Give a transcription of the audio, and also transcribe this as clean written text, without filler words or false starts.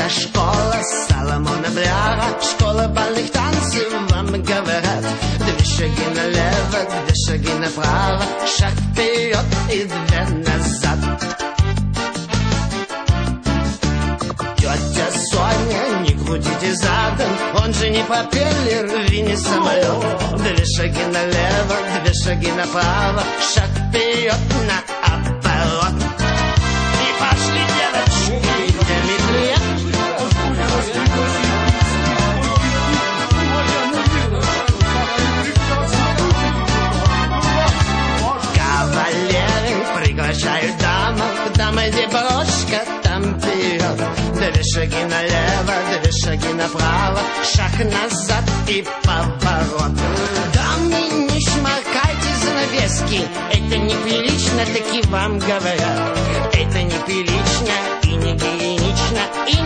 школа Соломона Бляра, школа бальных танцев, вам говорят. 2 шаги налево, 2 шаги направо, шаг вперед и 2 назад. Тетя Соня, не крутите задом, он же не пропеллер и не самолет. 2 шаги налево, 2 шаги направо, шаг вперед на оборот. И пошли, девочки, Дмитрия. Кавалеры приглашают дамок, дамы, где брошка, там вперед. 2 шаги налево, 2 шаги направо, шаг назад и поворот. Дамы, не шмаркайте занавески, это неприлично, таки вам говорят. Это неприлично и не гигиенично, и